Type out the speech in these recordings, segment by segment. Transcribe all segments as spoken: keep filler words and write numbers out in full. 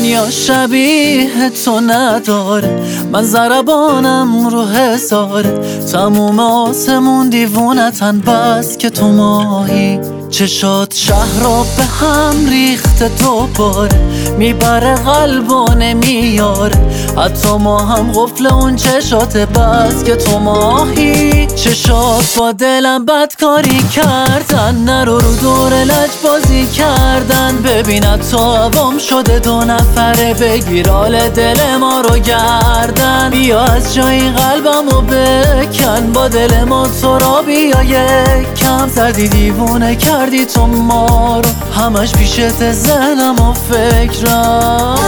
دنیا شبیه تو نداره، من ضربانم رو هزاره، تموم آسمون دیوونتن بس که تو ماهی. چشات شهر را به هم ریخته دوباره، میبره قلب و نمیاره، حتی ما هم قفل اون چشات بس که تو ماهی. چشات با دلم بدکاری کردن، نرو رو دور لج بازی کردن، ببینت تو عوام شده دو نفره، بگیر حال دل ما رو گردن. بیا از جای قلبمو بکن، با دل ما تو را بیا یکم، زدی دیوونه کردی تو ما رو، همش پیشت ذهنم و فکرم.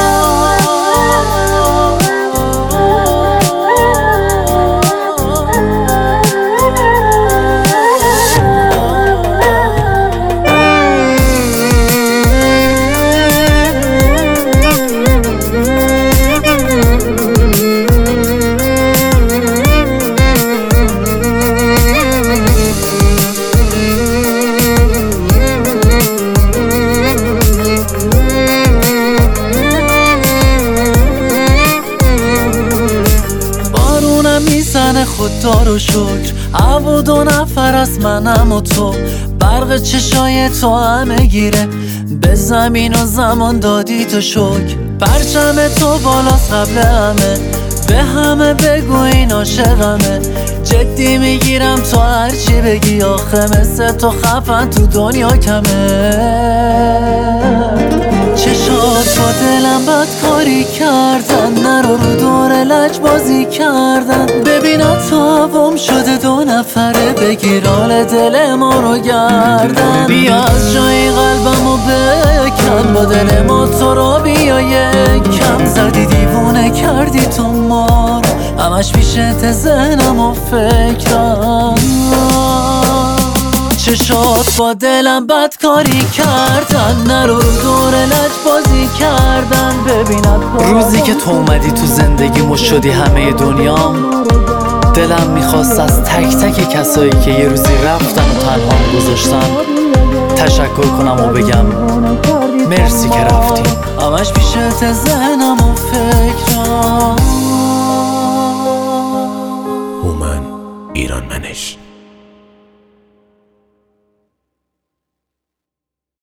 میزنه خدا رو شکر، هوا دو نفر از منم و تو، برق چشای تو همه گیره، به زمین و زمان دادی تو شکر. پرچم تو بالاست قبل همه، به همه بگو این عاشقمه، جدی میگیرم تو هرچی بگی، آخه مثل تو خفن تو دنیا کمه. چشات با دلم بدکاری کردن، نرو رو دور لج بازی کردن، ببینت تو عوام شده دو نفره، بگیر حال دل ما رو گردن. بیا از جای قلبمو بکن، با دل ما تو را بیا یکم، زدی دیوونه کردی تو ما رو، همش پیشت ذهنم و فکرم. چشات با دلم بدکاری کردن، نرو رو دور لج بازی کردن، ببینت روزی که تو اومدی تو زندگیمو شدی همه دنیام، دلم میخواست از تک تک کسایی که یه روزی رفتن و تنهام گذاشتن تشکر کنم و بگم مرسی که رفتی، همش پیشت ذهنم و فکرم. هومن ایران منش.